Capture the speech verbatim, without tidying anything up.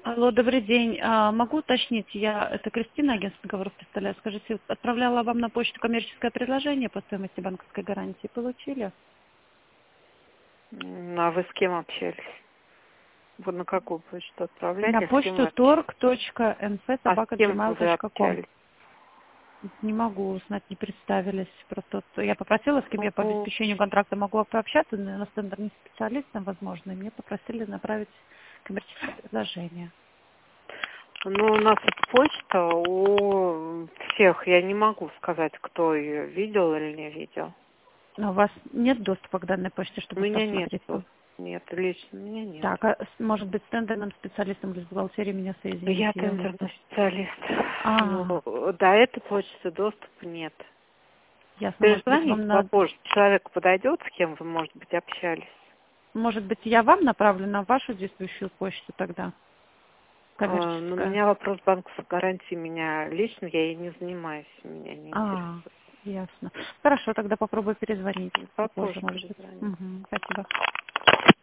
Алло, добрый день. А, могу уточнить, я, это Кристина, агентство договоров представляю. Скажите, вот отправляла вам на почту коммерческое предложение по стоимости банковской гарантии. Получили? М, А вы с кем общались? Вот на какую почту На отправляли, с кем вы почту общались? торг точка эн эф А с собака кем джимейл вы точка ком. общались? Не могу узнать, не представились. Просто вот я попросила, с кем я по Ну, обеспечению контракта могу пообщаться, но с тендерным специалистом, возможно, и мне попросили направить коммерческое предложение. ну, у нас почта у всех. Я не могу сказать, кто ее видел или не видел. Но у вас нет доступа к данной почте, У чтобы меня нет. посмотреть? Нет, лично у меня нет. Так, а с- может быть, с тендерным специалистом или с бухгалтерией меня соедините? Я Я у них тендерный даже... специалист. Но А, до этой почты доступа нет. ясно. Может быть, вам Перезвоните надо... попозже. Человек подойдет, с кем вы, может быть, общались. Может быть, я вам направлю на вашу действующую почту тогда, А, Но у коммерческая? меня вопрос банковской гарантии, меня лично, я ей не занимаюсь, меня не А, интересует. ясно. Хорошо, тогда попробую перезвонить попозже, Попозже может быть. перезвоню. Угу, спасибо.